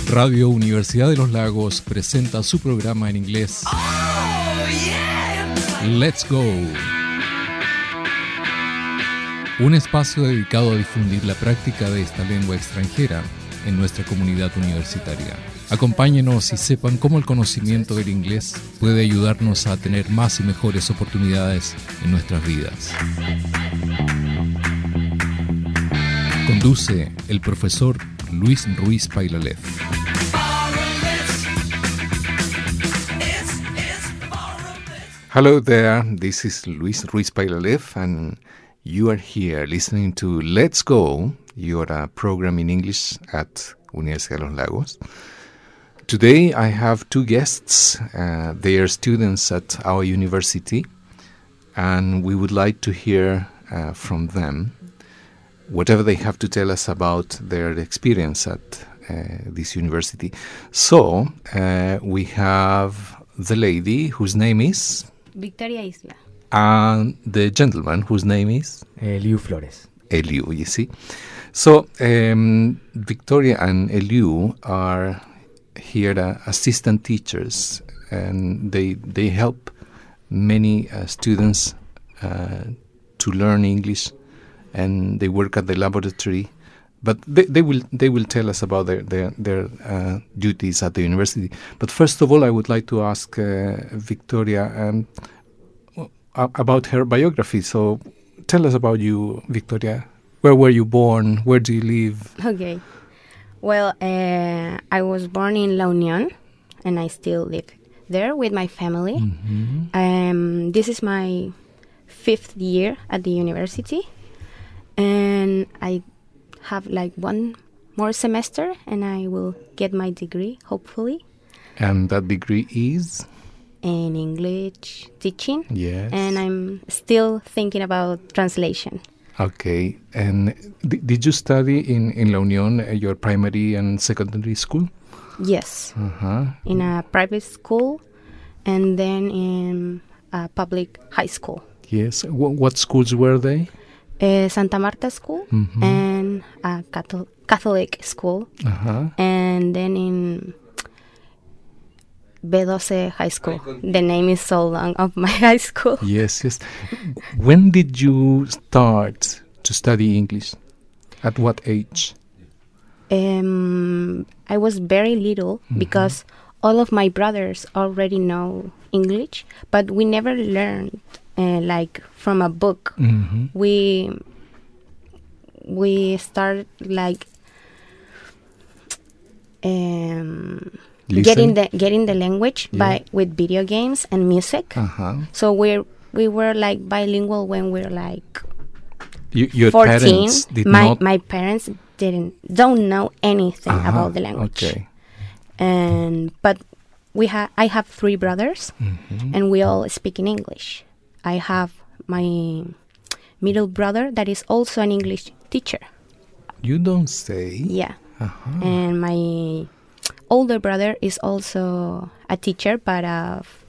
Radio Universidad de los Lagos presenta su programa en inglés. Let's Go. Un espacio dedicado a difundir la práctica de esta lengua extranjera en nuestra comunidad universitaria. Acompáñenos y sepan cómo el conocimiento del inglés puede ayudarnos a tener más y mejores oportunidades en nuestras vidas. Conduce el profesor Luis Ruiz Pailalef. Hello there, this is Luis Ruiz Pailalef, and you are here listening to Let's Go, your program in English at Universidad de los Lagos. Today I have two guests. They are students at our university, and we would like to hear from them whatever they have to tell us about their experience at this university. So we have the lady whose name is Victoria Isla. And the gentleman whose name is Eliu Flores. Eliu, you see. So Victoria and Eliu are here assistant teachers, and they help many students to learn English, and they work at the laboratory. But they will tell us about their duties at the university. But first of all, I would like to ask Victoria about her biography. So tell us about you, Victoria. Where were you born? Where do you live? Okay. Well, I was born in La Unión, and I still live there with my family. Mm-hmm. This is my 5th year at the university, and I have like one more semester, and I will get my degree, hopefully. And that degree is? In English teaching. Yes. And I'm still thinking about translation. Okay. And did you study in La Unión, your primary and secondary school? Yes. Uh-huh. In a private school, and then in a public high school. Yes. What schools were they? Santa Marta School, mm-hmm. and a Catholic school, uh-huh. and then in B12 High School. The name is so long of my high school. Yes. When did you start to study English? At what age? I was very little, mm-hmm. because all of my brothers already know English, but we never learned like from a book. Mm-hmm. We started like getting the language with video games and music. Uh-huh. So we were like bilingual when we were like your 14. Parents did my parents don't know anything uh-huh. about the language. Okay. But I have 3 brothers, mm-hmm. and we all speak in English. I have my middle brother that is also an English teacher. You don't say? Yeah. Uh-huh. And my older brother is also a teacher, but of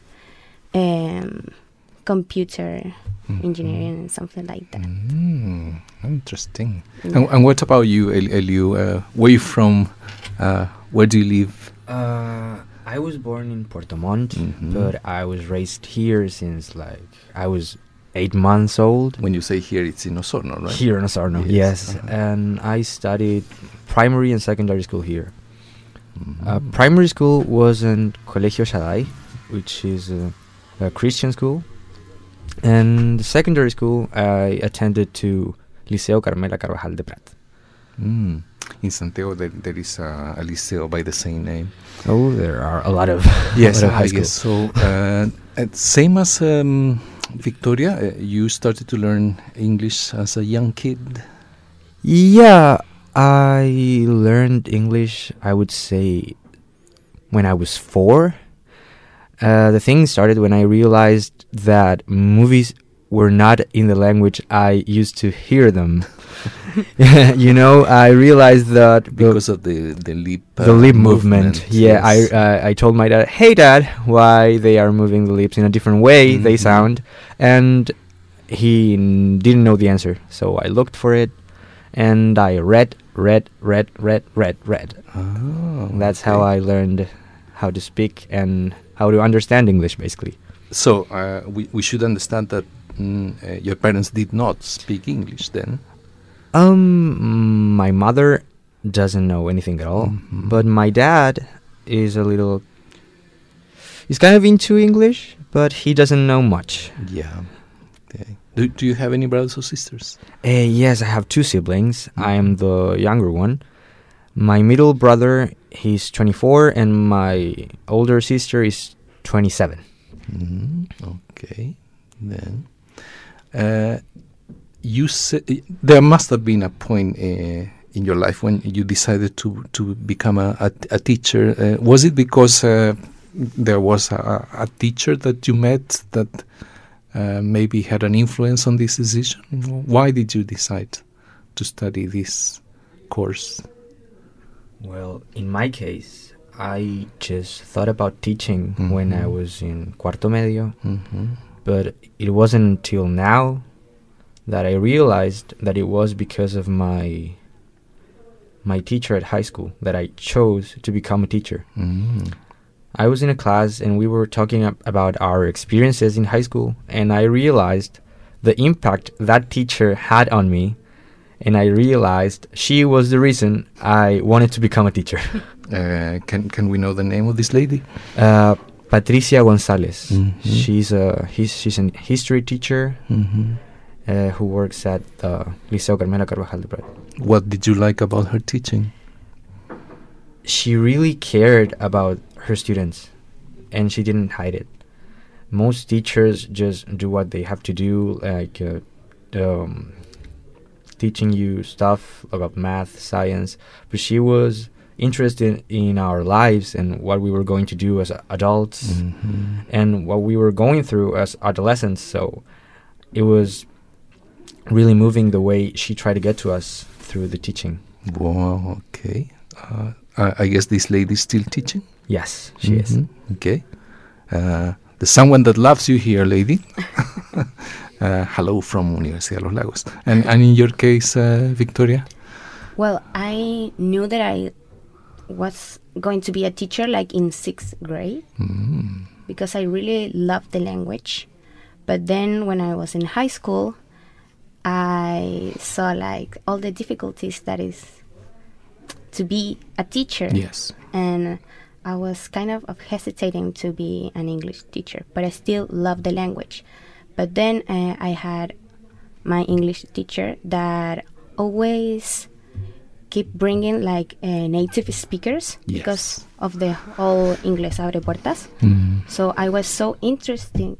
computer mm-hmm. engineering and something like that. Mm, interesting. Yeah. And what about you, Eliu? Where are you from? Where do you live? I was born in Puerto Montt, mm-hmm. but I was raised here since I was 8 months old. When you say here, it's in Osorno, right? Here in Osorno, yes. Uh-huh. And I studied primary and secondary school here. Mm-hmm. Primary school was in Colegio Shaddai, which is a Christian school. And secondary school, I attended to Liceo Carmela Carvajal de Prat. Mm. In Santiago, there is a liceo by the same name. Oh, there are a lot of yes, high I guess so. Same as Victoria, you started to learn English as a young kid. Yeah, I learned English, I would say, when I was 4. The thing started when I realized that movies were not in the language I used to hear them. I realized that because of the lip movement. Yeah, yes. I told my dad, "Hey, Dad, why they are moving the lips in a different way? Mm-hmm. They sound," and he didn't know the answer. So I looked for it, and I read. Oh. That's how I learned how to speak and how to understand English, basically. So we should understand that your parents did not speak English then. My mother doesn't know anything at all, but my dad is he's kind of into English, but he doesn't know much. Yeah. Okay. Do you have any brothers or sisters? Yes, I have 2 siblings. I am the younger one. My middle brother, he's 24, and my older sister is 27. Okay. Then you said there must have been a point in your life when you decided to become a teacher. Was it because there was a teacher that you met that maybe had an influence on this decision? Why did you decide to study this course? Well, in my case, I just thought about teaching when I was in cuarto medio, but it wasn't until now that I realized that it was because of my teacher at high school that I chose to become a teacher. I was in a class and we were talking about our experiences in high school, and I realized the impact that teacher had on me, and I realized she was the reason I wanted to become a teacher. Can we know the name of this lady? Patricia Gonzalez. She's a history teacher who works at the Liceo Carmela Carvajal de Prat. What did you like about her teaching? She really cared about her students, and she didn't hide it. Most teachers just do what they have to do, like teaching you stuff about math, science, but she was interested in our lives and what we were going to do as adults and what we were going through as adolescents. So it was really moving the way she tried to get to us through the teaching. Wow, okay. I guess this lady is still teaching? Yes, she is. Okay. There's someone that loves you here, lady. Hello from Universidad de los Lagos. And in your case, Victoria? Well, I knew that I was going to be a teacher like in 6th grade because I really loved the language. But then when I was in high school, I saw like all the difficulties that is to be a teacher. Yes. And I was kind of hesitating to be an English teacher, but I still love the language. But then I had my English teacher that always keep bringing like native speakers because of the whole Inglés Abre Puertas. So I was so interested,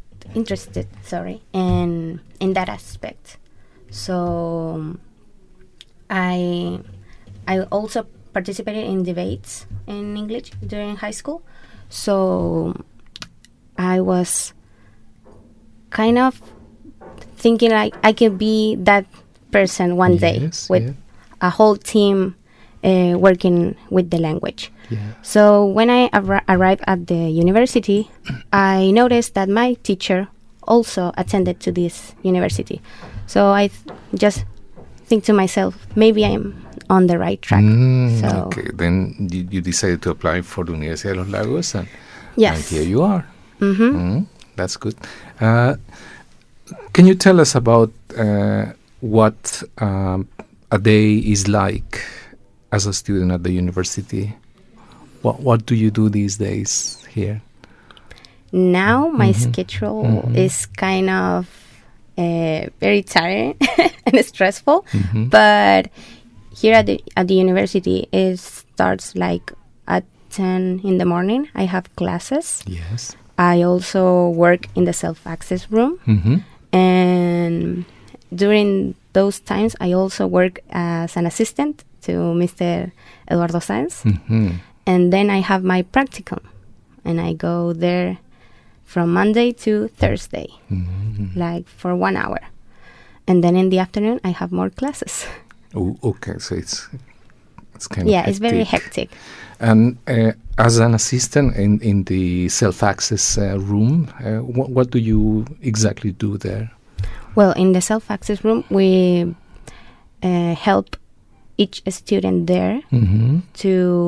in that aspect. So I also participated in debates in English during high school. So I was kind of thinking like I could be that person one day with a whole team working with the language. So when I arrived at the university, I noticed that my teacher also attended to this university. So I just think to myself, maybe I'm on the right track. Okay, then you decided to apply for the Universidad de los Lagos, and here you are. That's good. Can you tell us about what a day is like as a student at the university? What do you do these days here? Now my schedule is kind of very tiring and stressful, but here at the university it starts like at 10 in the morning. I have classes. Yes. I also work in the self-access room, and during those times I also work as an assistant to Mr. Eduardo Sáenz, and then I have my practicum, and I go there from Monday to Thursday, like for 1 hour, and then in the afternoon I have more classes. Oh, okay, so it's kind of hectic. It's very hectic. And as an assistant in the self-access room, what do you exactly do there? Well, in the self-access room, we help each student there to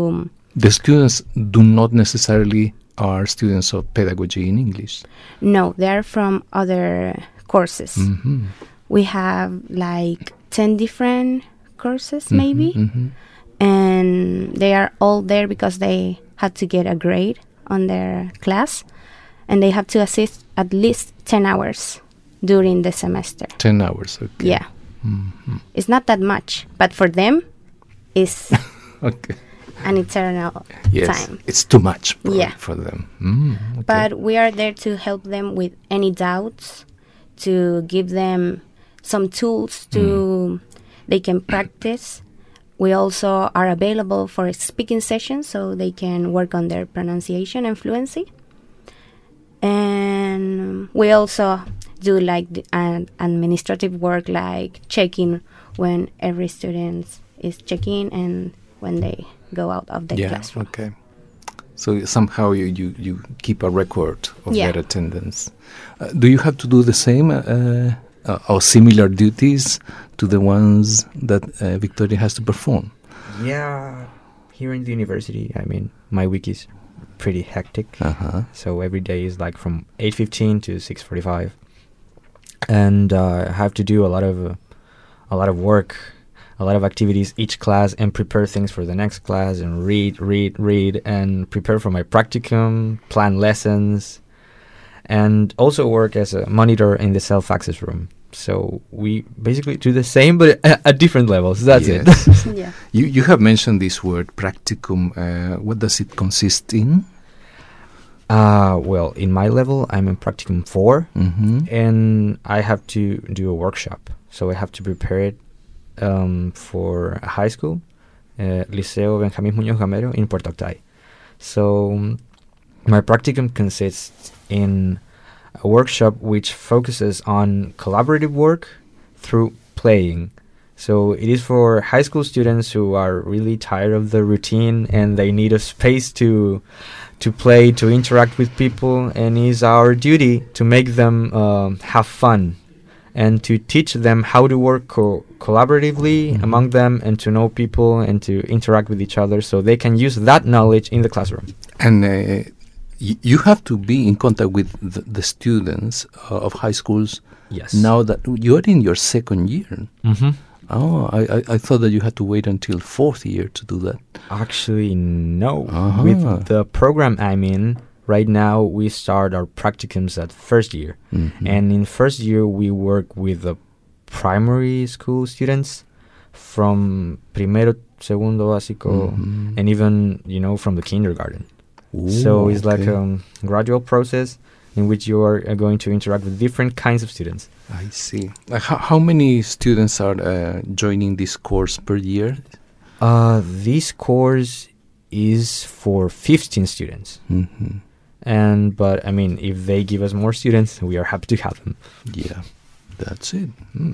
The students do not necessarily are students of pedagogy in English. No, they're from other courses. Mm-hmm. We have like 10 different courses, maybe. Mm-hmm. And they are all there because they had to get a grade on their class. And they have to assist at least 10 hours during the semester. 10 hours, okay. Yeah. Mm-hmm. It's not that much, but for them, it's Okay. an eternal Yes, time. it's too much Yeah. for them. Okay. But we are there to help them with any doubts, to give them some tools to they can practice. We also are available for speaking sessions so they can work on their pronunciation and fluency. And we also do like an administrative work, like checking when every student is checking and when they go out of the classroom. Okay. So somehow you keep a record of Yeah. their attendance. Do you have to do the same or similar duties to the ones that Victoria has to perform? Yeah, here in the university, I mean, my week is pretty hectic. Uh-huh. So every day is like from 8:15 to 6:45, and I have to do a lot of work, a lot of activities each class, and prepare things for the next class, and read, and prepare for my practicum, plan lessons, and also work as a monitor in the self-access room. So we basically do the same, but at different levels. That's it. Yeah. You have mentioned this word practicum. What does it consist in? Well, in my level, I'm in practicum 4, Mm-hmm. and I have to do a workshop. So I have to prepare it for a high school, Liceo Benjamín Muñoz Gamero in Puerto Octay. So my practicum consists in a workshop which focuses on collaborative work through playing. So it is for high school students who are really tired of the routine and they need a space to play, to interact with people, and it's our duty to make them have fun and to teach them how to work collaboratively among them, and to know people and to interact with each other so they can use that knowledge in the classroom. And you have to be in contact with the students of high schools. Yes. Now that you're in your second year. Mm-hmm. Oh, I thought that you had to wait until fourth year to do that. Actually, no. Uh-huh. With the program I'm in, right now we start our practicums at first year. Mm-hmm. And in first year, we work with the primary school students from primero, segundo básico, and even, from the kindergarten. Ooh, So it's like okay. a gradual process in which you are going to interact with different kinds of students. I see. How many students are joining this course per year? This course is for 15 students. Mm-hmm. But I mean, if they give us more students, we are happy to have them. Yeah, that's it.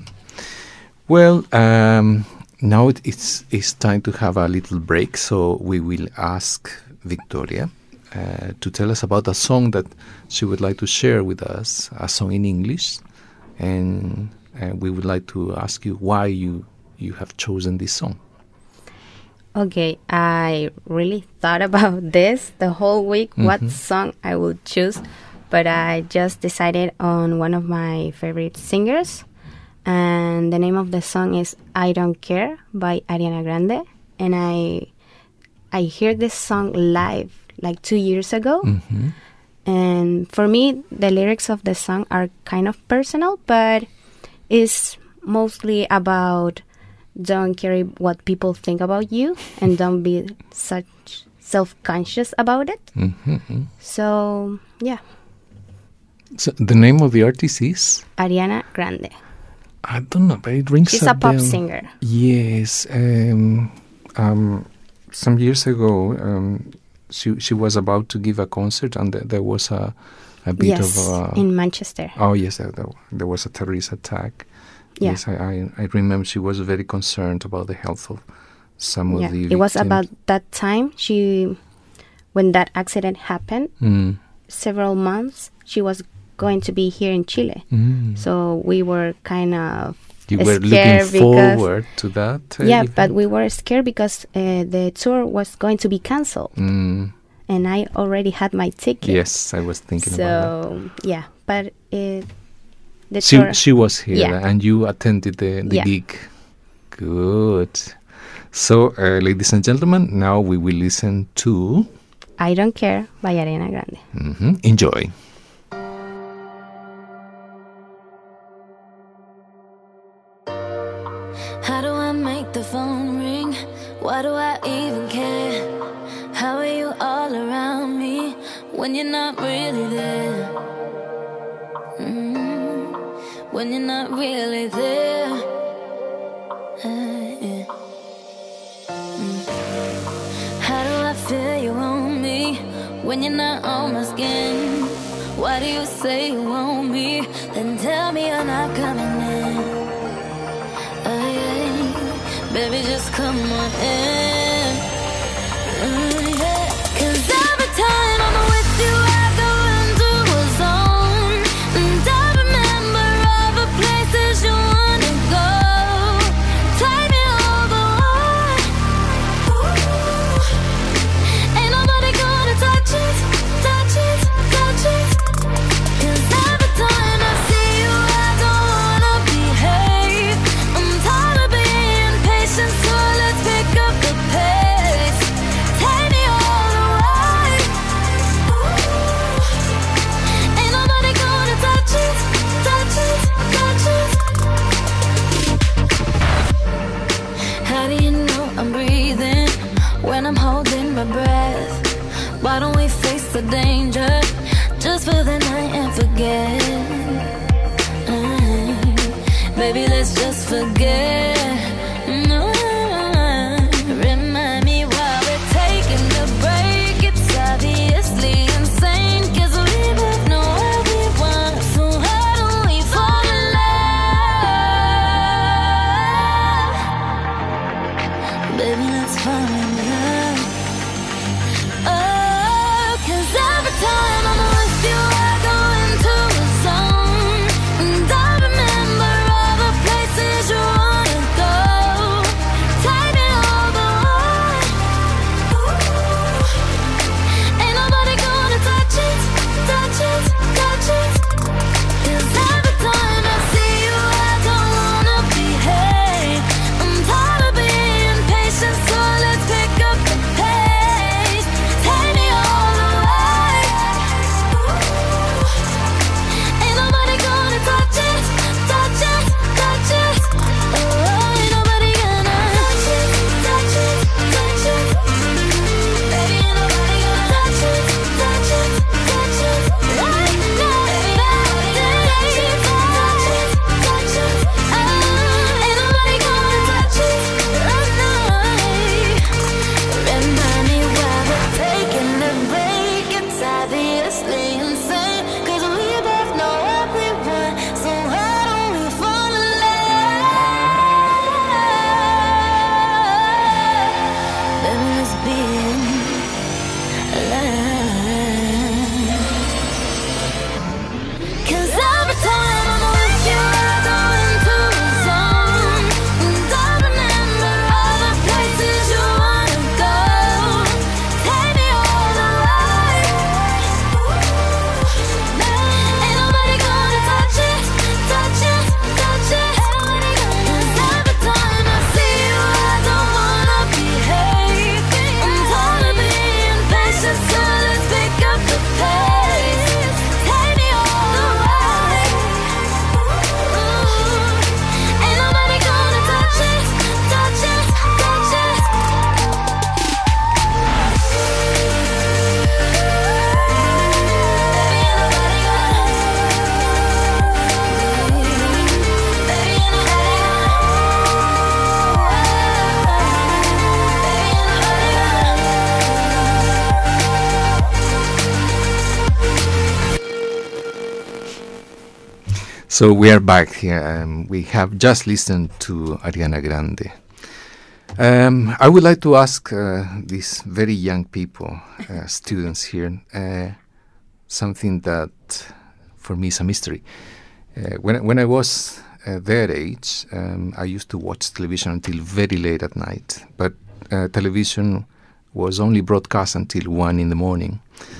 Well, now it's time to have a little break, so we will ask Victoria to tell us about a song that she would like to share with us, a song in English, and we would like to ask you why you have chosen this song. Okay, I really thought about this the whole week, what song I would choose, but I just decided on one of my favorite singers, and the name of the song is I Don't Care by Ariana Grande, and I heard this song live like 2 years ago, and for me, the lyrics of the song are kind of personal, but it's mostly about don't care what people think about you and don't be such self-conscious about it. So, yeah. So the name of the artist is? Ariana Grande. I don't know, but it rings She's a pop bell. singer. Yes. Some years ago, she was about to give a concert, and there was a bit Yes, of in Manchester. Oh yes, there was a terrorist attack. Yeah. Yes, I remember she was very concerned about the health of some of the It was victims. about that time when that accident happened, several months, she was going to be here in Chile. So we were kind of You were scared looking forward to that? Yeah, event? but we were scared because the tour was going to be cancelled. Mm, And I already had my ticket. yes, I was thinking about So, yeah, but the that. tour... She was here, Yeah. and you attended the Yeah. gig. Good. So, ladies and gentlemen, now we will listen to... I Don't Care by Ariana Grande. Enjoy. How do I make the phone ring? Why do I even care? How are you all around me when you're not really there? When you're not really there. Yeah. How do I feel you on me when you're not on my skin? Why do you say you want me, then tell me you're not coming in? Oh, yeah. Baby, just come on in. Yeah. 'Cause every time I'm with you, I go into a zone. And I remember all the places you wanna go. Take me all the way. Ain't nobody gonna touch it, touch it, touch it. 'Cause every time I see you, I don't wanna behave. I'm tired of being patient, so let's pick up the pace. Take me all the way. Ain't nobody gonna touch it, touch it, touch it. How do you know I'm breathing when I'm holding my breath? Why don't we face the danger just for the night and forget? Baby, let's just forget. No. Remind me while we're taking the break. It's obviously insane, 'cause we both know what we want. So how do we fall in love? Baby, let's fall in love. Oh, 'cause every time I'm with you, I go into a zone. And I remember all the places you wanna go. Take me all the way. Ain't nobody gonna touch it, touch it, touch it. 'Cause every time I see you, I don't wanna behave. I'm tired of being patient, so let's pick up the pace. Take me all the way. Ain't nobody gonna touch it, touch it, touch it. Oh, ain't nobody gonna touch it, touch it, touch it. Baby, ain't nobody gonna touch it, touch it, touch it. Right now, touch it, touch it, touch it. Oh, ain't nobody gonna touch it right now. Remind me while we're taking the break. It's obviously insane, 'cause we both know what we want. So how do we fall in love? Baby, let's be alive. 'Cause every time I'm with you, I go into a zone. And I remember all the places you wanna go. Take me all the way. Ain't nobody gonna touch it, touch it, touch it. 'Cause every time I see you, I don't wanna behave. I'm tired of being patient, so let's pick up the pace. Take me all the way. Ain't nobody gonna touch it, touch it, touch it. Baby, ain't nobody So we are back here. We have just listened to Ariana Grande. I would like to ask these very young people, students here, something that for me is a mystery. When I was their age, I used to watch television until very late at night. But television was only broadcast until 1 in the morning.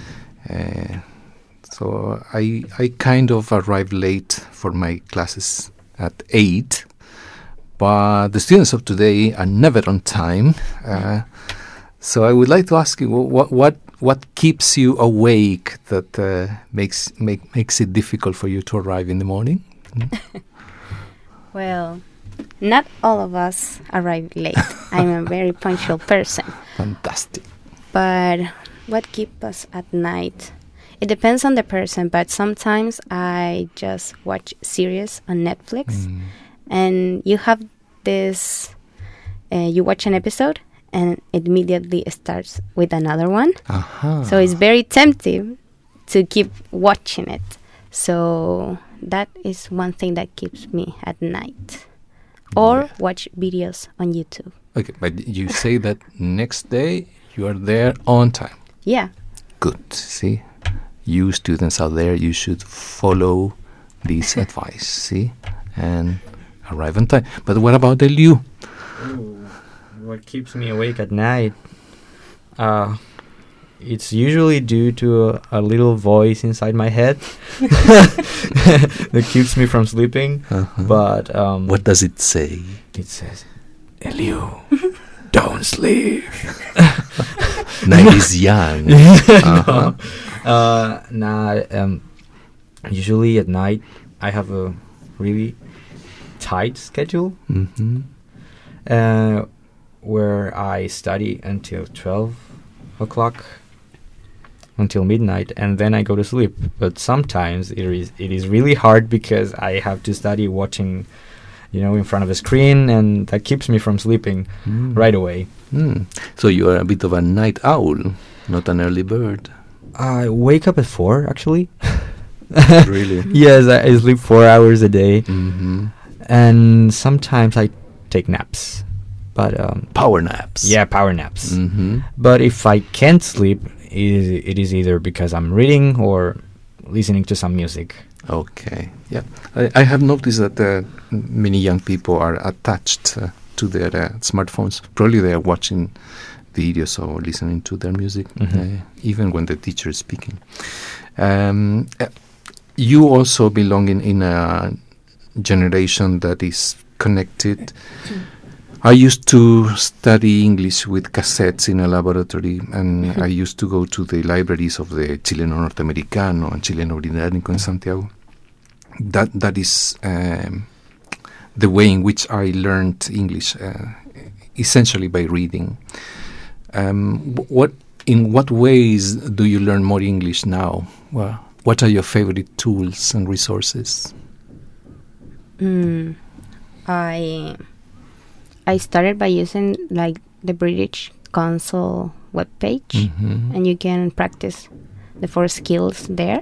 So I kind of arrived late for my classes at 8. But the students of today are never on time. So I would like to ask you, what keeps you awake that makes it difficult for you to arrive in the morning? Well, not all of us arrive late. I'm a very punctual person. Fantastic. But what keeps us at night? It depends on the person, but sometimes I just watch series on Netflix. And you have this, you watch an episode and it immediately starts with another one. So it's very tempting to keep watching it. So that is one thing that keeps me at night. Or watch videos on YouTube. Okay, but you say that next day you are there on time. Yeah. Good. See, you students out there, you should follow this advice, see, and arrive on time. But what about the Liu? What keeps me awake at night? It's usually due to a little voice inside my head that keeps me from sleeping. But What does it say? it says, "Eliu, don't sleep." Night is young. Usually at night I have a really tight schedule where I study until 12 o'clock, until midnight, and then I go to sleep. But sometimes it is really hard because I have to study watching, in front of a screen, and that keeps me from sleeping right away. So you are a bit of a night owl, not an early bird. I wake up at 4, actually. Really? Yes, I sleep 4 hours a day, and sometimes I take naps. But Power naps. yeah, power naps. But if I can't sleep, it is either because I'm reading or listening to some music. Okay. Yeah. I have noticed that many young people are attached to their smartphones. Probably they are watching videos or listening to their music, even when the teacher is speaking. You also belong in a generation that is connected. I used to study English with cassettes in a laboratory, and I used to go to the libraries of the Chileno Norteamericano and Chileno Británico in Santiago. That is the way in which I learned English, essentially by reading. In what ways do you learn more English now? Well, what are your favorite tools and resources? I started by using like the British Council webpage, and you can practice the 4 skills there.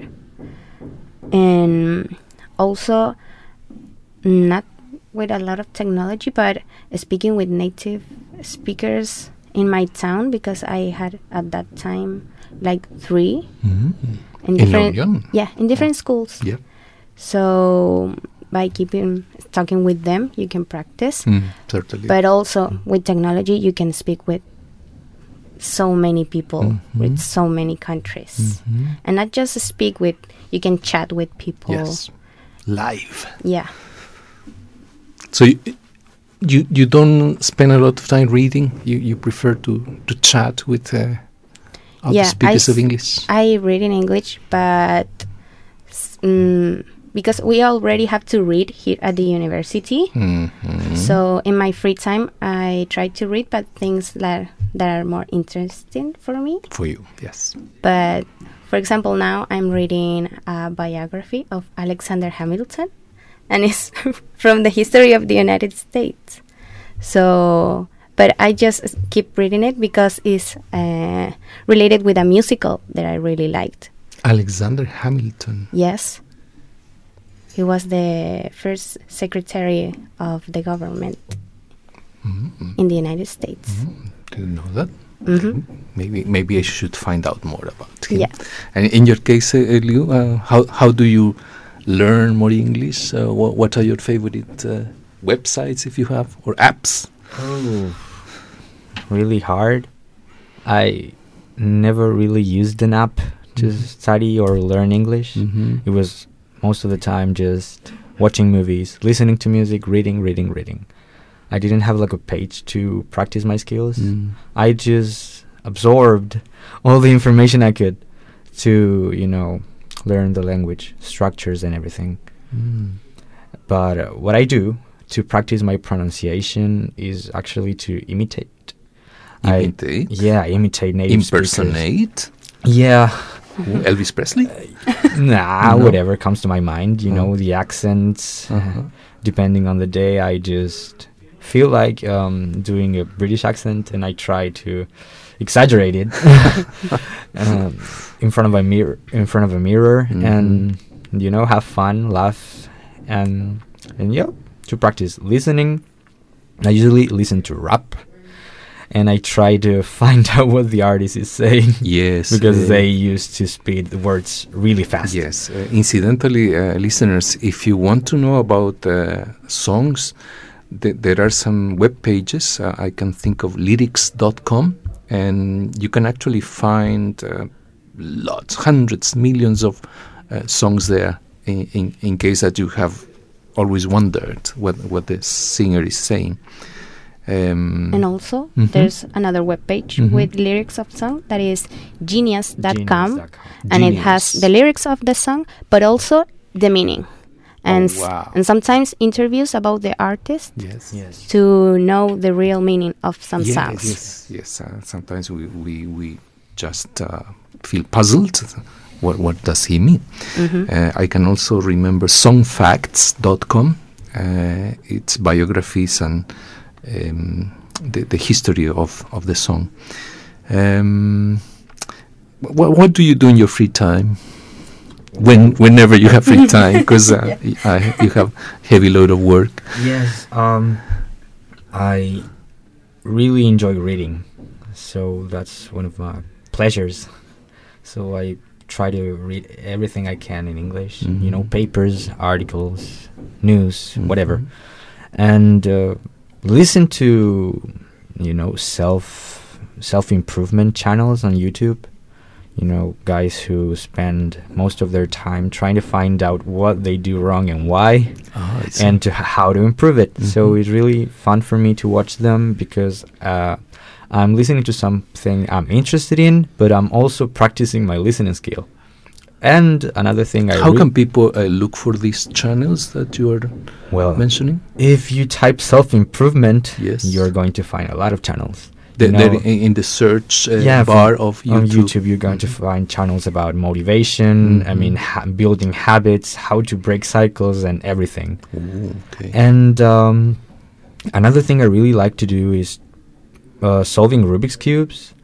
And also, not with a lot of technology, but speaking with native speakers in my town, because I had at that time like 3 in different in different schools. Yeah. So by talking with them, you can practice. Certainly. But also with technology, you can speak with so many people, with so many countries. And not just speak with, you can chat with people. Yes. Live. Yeah. So you don't spend a lot of time reading? You prefer to chat with other speakers of English? I read in English, but because we already have to read here at the university. So in my free time, I try to read, but things that are more interesting for me. For you, yes. But for example, now I'm reading a biography of Alexander Hamilton, and it's from the history of the United States. So, but I just keep reading it because it's related with a musical that I really liked. Alexander Hamilton. Yes. He was the first secretary of the government in the United States. Didn't know that. Okay. Maybe I should find out more about him. Yeah. And in your case, Liu, how do you learn more English? What are your favorite websites, if you have, or apps? Oh, really hard. I never really used an app to study or learn English. It was most of the time just watching movies, listening to music, reading. I didn't have like a page to practice my skills. I just absorbed all the information I could to, learn the language, structures and everything. But what I do to practice my pronunciation is actually to imitate. Imitate? Imitate native speakers. Impersonate? Yeah. Elvis Presley? Nah, No. whatever comes to my mind, the accents. Depending on the day, I just feel like doing a British accent, and I try to exaggerate it in front of a mirror, and have fun, laugh, and to practice listening. I usually listen to rap, and I try to find out what the artist is saying. Yes. Because they used to speed the words really fast. Yes. Incidentally, listeners, if you want to know about songs, there are some web pages. I can think of lyrics.com, and you can actually find lots, hundreds, millions of songs there in case that you have always wondered what the singer is saying. And also, there's another webpage with lyrics of song that is genius.com, and it has the lyrics of the song, but also the meaning. And wow. and sometimes interviews about the artist Yes. to know the real meaning of some songs. Yes. Sometimes we just feel puzzled. What does he mean? I can also remember songfacts.com. It's biographies and the history of the song. What do you do in your free time? Whenever you have free time, because you have heavy load of work. Yes, I really enjoy reading, so that's one of my pleasures. So I try to read everything I can in English, papers, articles, news, whatever, and listen to, self-improvement channels on YouTube. Guys who spend most of their time trying to find out what they do wrong and why, and how to improve it. So it's really fun for me to watch them because I'm listening to something I'm interested in, but I'm also practicing my listening skill. And another thing How can people look for these channels that you are mentioning? If you type self-improvement, Yes. you're going to find a lot of channels. They're in the search bar of YouTube. On YouTube, you're going to find channels about motivation, building habits, how to break cycles, and everything. Ooh, okay. And another thing I really like to do is solving Rubik's Cubes.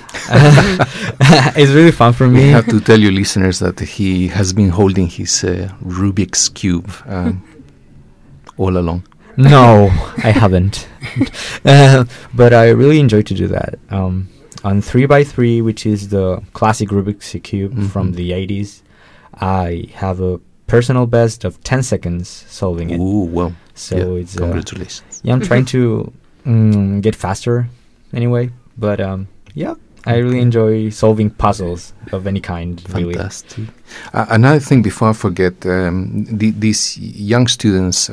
It's really fun for me. We have to tell you, listeners, that he has been holding his Rubik's Cube all along. No, I haven't. But I really enjoy to do that. On 3x3, which is the classic Rubik's Cube from the 80s, I have a personal best of 10 seconds solving it. Ooh, well. So it's congratulations. I'm trying to get faster anyway. But I really enjoy solving puzzles of any kind. Really. Fantastic. Another thing before I forget, these young students,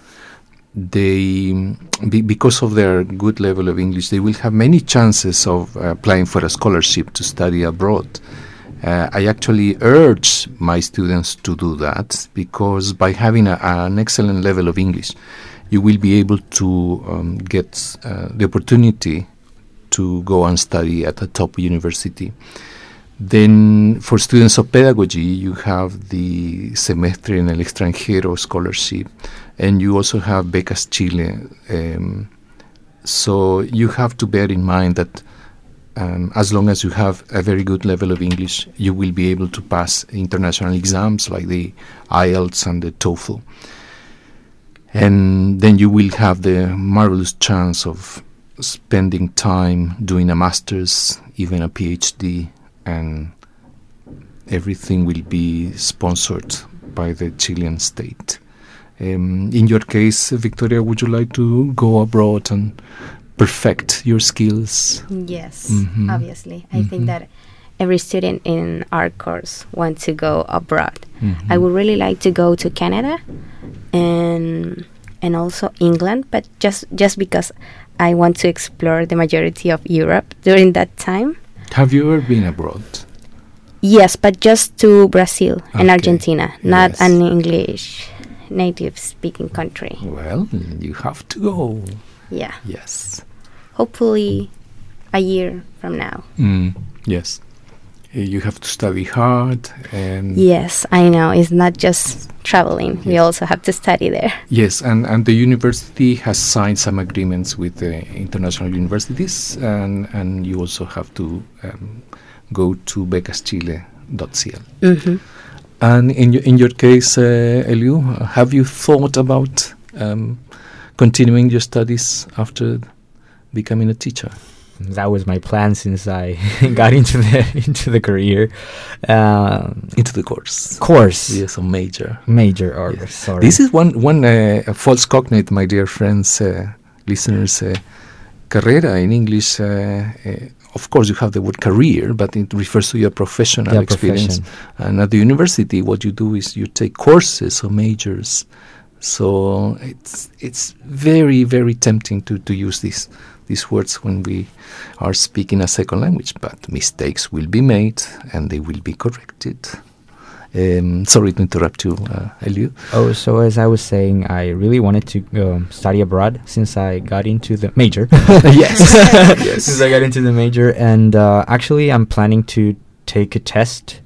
because of their good level of English, they will have many chances of applying for a scholarship to study abroad. I actually urge my students to do that because by having an excellent level of English, you will be able to get the opportunity to go and study at a top university. Then for students of pedagogy, you have the Semestre en el Extranjero scholarship, and you also have Becas Chile. So you have to bear in mind that as long as you have a very good level of English, you will be able to pass international exams like the IELTS and the TOEFL. And then you will have the marvelous chance of spending time doing a master's, even a PhD, and everything will be sponsored by the Chilean state. In your case, Victoria, would you like to go abroad and perfect your skills? Yes, Mhm. obviously. I think that every student in our course wants to go abroad. I would really like to go to Canada and also England, but just because I want to explore the majority of Europe during that time. Have you ever been abroad? Yes, but just to Brazil and Okay. Argentina, not Yes. an English native speaking country. Well, you have to go. Yeah. Yes. Hopefully a year from now. Yes. You have to study hard and Yes, I know. It's not just traveling. We Yes. also have to study there. yes, and the university has signed some agreements with the international universities, and you also have to go to becaschile.cl. Hmm. And in your case, Eliu, have you thought about continuing your studies after becoming a teacher? That was my plan since I got into the career. Into the course? Course. Yes, a major. Major or Yes. sorry. This is one false cognate, my dear friends, listeners. Carrera in English, of course, you have the word career, but it refers to your professional Yeah, experience. profession. And at the university, what you do is you take courses or majors. So it's very, very tempting to use these words when we are speaking a second language, but mistakes will be made and they will be corrected. Sorry to interrupt you, Eliu. Oh, so as I was saying, I really wanted to study abroad since I got into the major. Yes. Since I got into the major, and actually, I'm planning to take a test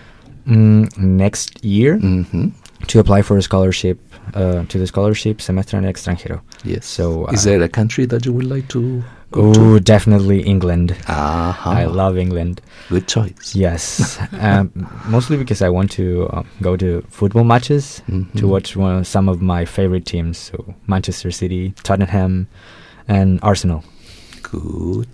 next year Mm-hmm. to apply for a scholarship to the scholarship Semestre en Extranjero. Yes. So, is there a country that you would like to go Oh, to? definitely England. Uh-huh. I love England. Good choice. Yes, mostly because I want to go to football matches Mhm. to watch some of my favorite teams. So Manchester City, Tottenham, and Arsenal. Good.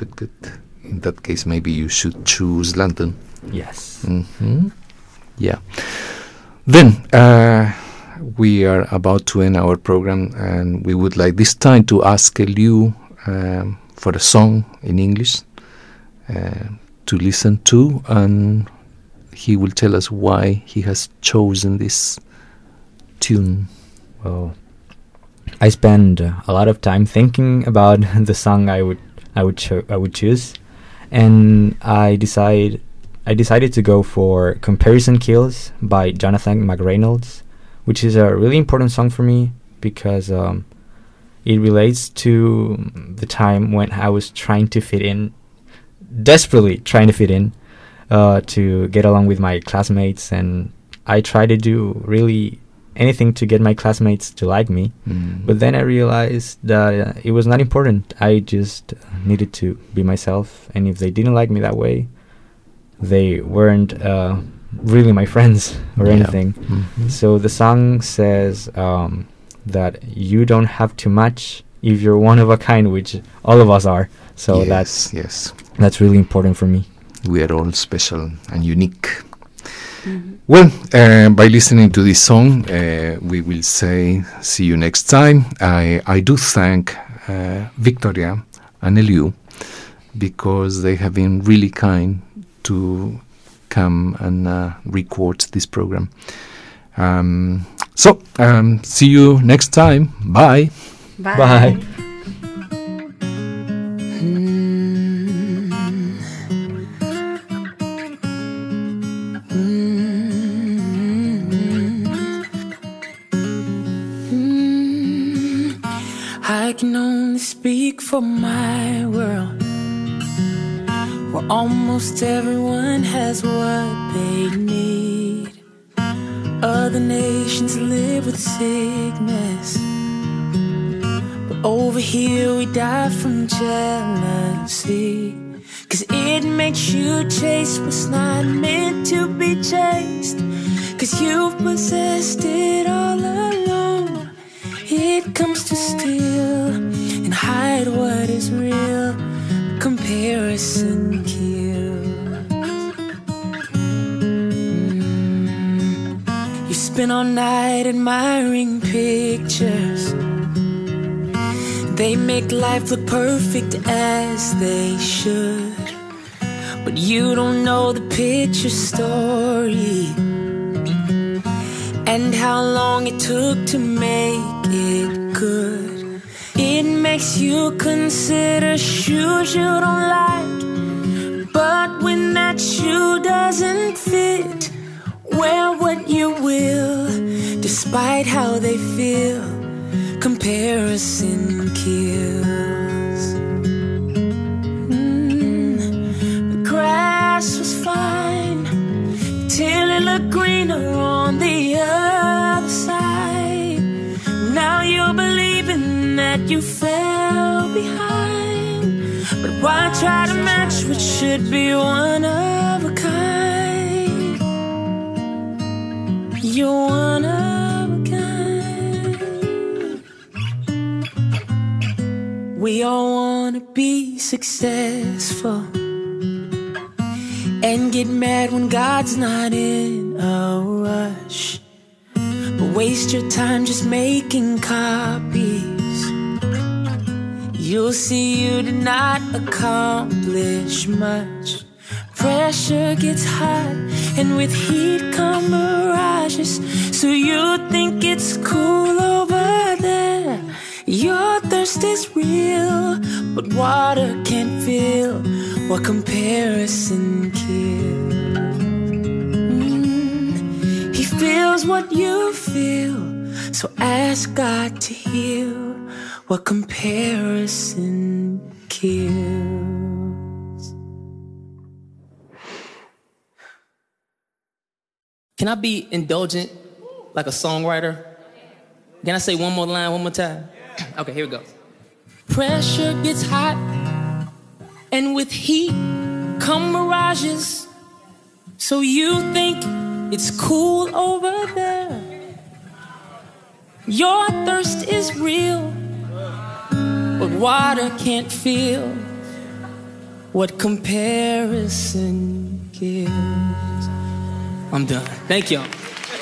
In that case, maybe you should choose London. Yes. Mm-hmm. Yeah. Then we are about to end our program, and we would like this time to ask Eliu for a song in English to listen to, and he will tell us why he has chosen this tune. Well, I spend a lot of time thinking about the song I would choose, and I decided to go for "Comparison Kills" by Jonathan McReynolds, which is a really important song for me because it relates to the time when I was trying to fit in, desperately trying to fit in, to get along with my classmates, and I tried to do really anything to get my classmates to like me. But then I realized that it was not important. I just needed to be myself, and if they didn't like me that way, they weren't really my friends or Yeah. anything. Mhm. So the song says that you don't have too much if you're one of a kind, which all of us are. So yes. that's really important for me. We are all special and unique. Well, by listening to this song, we will say see you next time. I do thank Victoria and Eliu because they have been really kind to come and record this program. So, see you next time. Bye. Bye. I can only speak for my world, where almost everyone has what they need. Other nations live with sickness, but over here we die from jealousy. 'Cause it makes you chase what's not meant to be chased. 'Cause you've possessed it all alone. It comes to steal and hide what is real. Comparison kills. You spend spend all night admiring pictures. They make life look perfect as they should. But you don't know the picture story and how long it took to make it good. It makes you consider shoes you don't like, but when that shoe doesn't fit, wear what you will, despite how they feel. Comparison kills. The grass was fine till it looked greener on the other side. Now you're believing that you fell behind, but why try to match what should be one of a kind? You're one of a kind. We all wanna be successful and get mad when God's not in a rush, but waste your time just making copies. You'll see you did not accomplish much. Pressure gets hot, and with heat come mirages. So you think it's cool over there. Your thirst is real, but water can't fill what comparison kills. He feels what you feel, so ask God to heal what comparison kills. Can I be indulgent like a songwriter? Can I say one more line one more time? Okay, here we go. Pressure gets hot, and with heat come mirages. So you think it's cool over there. Your thirst is real, but water can't feel what comparison gives. I'm done. Thank y'all.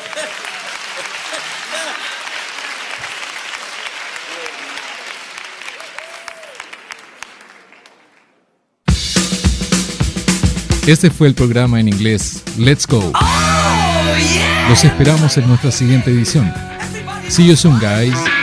Este fue el programa en inglés Let's Go. Los esperamos en nuestra siguiente edición. See you soon, guys.